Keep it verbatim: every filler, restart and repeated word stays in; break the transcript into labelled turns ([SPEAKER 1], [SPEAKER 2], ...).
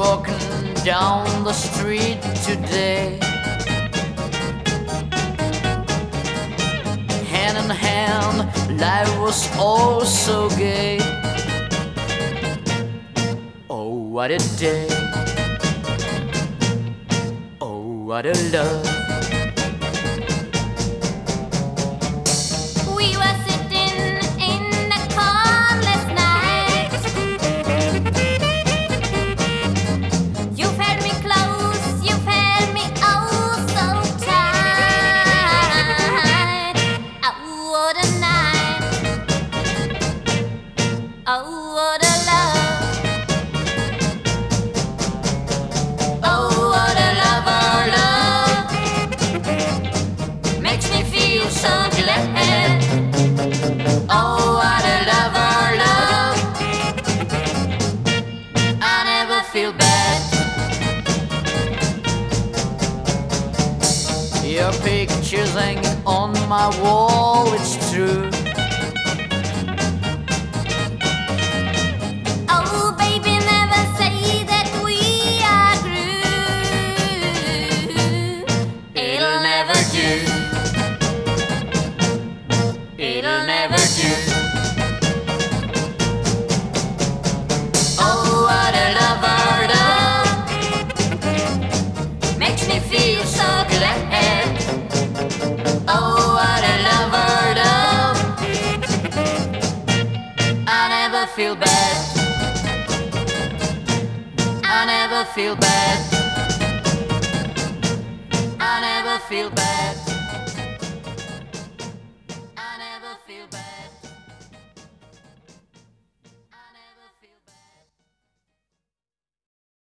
[SPEAKER 1] walking down the street today, hand in hand, life was oh so gay. Oh, what a day, oh, what a love.
[SPEAKER 2] We were sitting in the car last night. You held me close, you held me oh so tight. Oh, what a night, oh, what a love. Oh, what a love, our love makes me feel so glad. Oh, what a love, our love, I never feel bad.
[SPEAKER 1] Your picture's hanging on my wall, it's true.
[SPEAKER 2] Oh, baby, never say that we are through.
[SPEAKER 1] It'll never do, it'll never do.
[SPEAKER 2] Oh, what a love, our love makes me feel so glad. Oh, what a love, our love,
[SPEAKER 1] I never feel bad, I never feel bad.